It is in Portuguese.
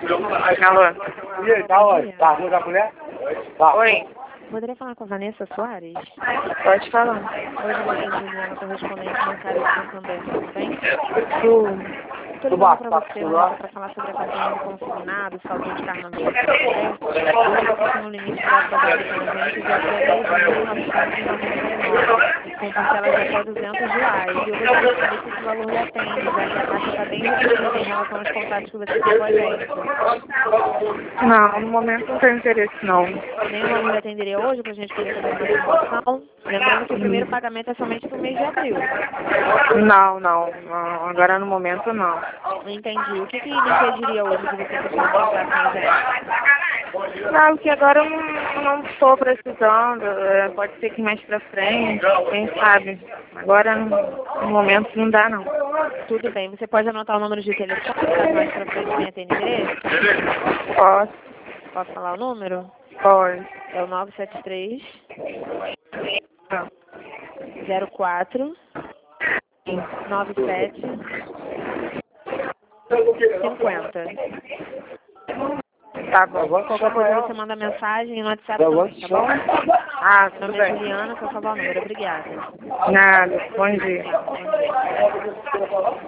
Alô? Tá, vou dar mulher? Tá. Oi, Poderia falar com a Vanessa Soares? pode falar. Hoje eu sou Juliana, correspondente bancária do Santander, tudo bem? Estou Do ligando bar, para você, Vanessa, para falar sobre a campanha do consignado, saldo de carro no Santander. Hoje fica no limite do aprovado com a gente de até R$10.999, com parcelas de até R$200. E eu gostaria de saber se esse valor lhe atende, já que a taxa está bem reduzida em relação aos contratos que você tem com a gente. Não, no momento não tenho interesse não. Nem o valor lhe atenderia hoje para a gente poder fazer uma simulação? Lembrando que o primeiro pagamento é somente para o mês de abril. Não, agora no momento não. Entendi. O que lhe impediria hoje de você fechar um contrato com a gente? Não, porque agora eu não estou precisando, pode ser que mais pra frente, quem sabe. Agora no momento não dá não. Tudo bem. Você pode anotar o número de telefone, caso mais pra frente venha ter interesse? Posso? Posso falar o número? Pode. É o 973 04 97 50. Tá bom. Qualquer coisa você manda mensagem no WhatsApp também, tá bom? Ah, Meu tudo nome é bem. Juliana, só salvar o número. Obrigada. Nada, bom dia. Tchau, bom dia.